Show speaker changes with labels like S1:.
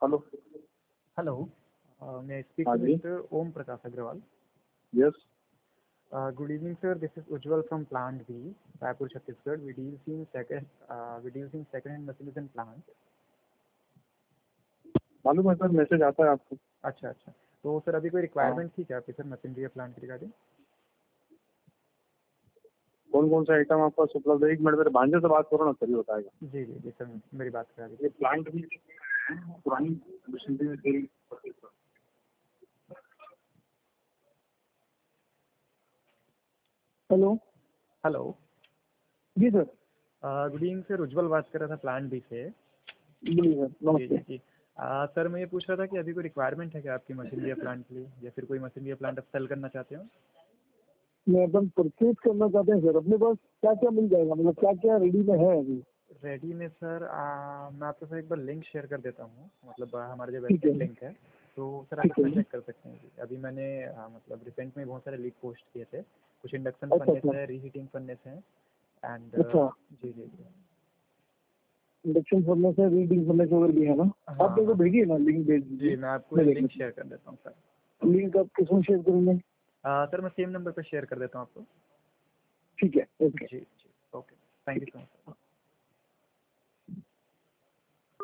S1: Hello.
S2: Hello, may I speak
S1: हाँ
S2: to
S1: जी।
S2: Mr. Om Prakash Agrawal?
S1: Yes.
S2: Good evening, sir. This is Ujjwal from Plant B, Raipur, Chhattisgarh. We deal in second-hand machines and plant.
S1: मालूम है sir, message आता है आपको।
S2: अच्छा अच्छा, तो सर अभी कोई रिक्वायरमेंट थी क्या आपकी सर मशीनरी या प्लांट की रिगार्डिंग?
S1: कौन कौन सा आइटम आपका उपलब्ध है? एक मिनट, मेरे भांजे से बात करो ना, तभी बताएगा।
S2: जी जी जी सर, मेरी बात करा दीजिए।
S1: ये प्लांट भी पुरानी मशीनरी में तेल। हेलो।
S2: हेलो
S1: जी sir.
S2: Good evening sir, Ujjwal बात कर रहा था प्लांट बी से।
S1: बोलिए सर।
S2: जी
S1: नमस्ते।
S2: जी जी। सर मैं ये पूछ रहा था कि अभी कोई रिक्वायरमेंट है क्या आपकी मशीनरी या प्लांट के लिए, या फिर कोई मशीनरी या प्लांट आप सेल करना चाहते हो?
S1: मैं एकदम परचेज करना चाहते हैं सर। अपने पास क्या क्या मिल जाएगा, मतलब क्या क्या रेडी में है अभी?
S2: रेडी में सर मैं आपको सर एक बार लिंक शेयर कर देता हूँ, मतलब हमारा जो
S1: ठीक है।
S2: वेबसाइट लिंक है, तो सर आप
S1: ठीक है।
S2: इसमें चेक कर सकते हैं। अभी मैंने मतलब रिसेंट में बहुत सारे लिंक पोस्ट किए थे। कुछ इंडक्शन
S1: अच्छा
S2: फर्नेस
S1: अच्छा
S2: है, रीहीटिंग फर्नेस है एंड
S1: अच्छा।
S2: जी जी जी।
S1: इंडक्शन फर्नेस है, रीडिंग फर्नेस वगैरह भी है ना?
S2: हाँ
S1: आप मेरे को
S2: हाँ
S1: भेजिए ना, लिंक भेज
S2: जी,
S1: दीजिए।
S2: मैं आपको
S1: मैं
S2: एक
S1: देख
S2: लिंक
S1: लेता
S2: शेयर कर देता हूँ सर।
S1: हूँ। लिंक आप किसमें शेयर करेंगे?
S2: सर मैं सेम नंबर पर शेयर कर देता हूँ आपको।
S1: ठीक है, ओके।
S2: जी जी, okay, thank you so much.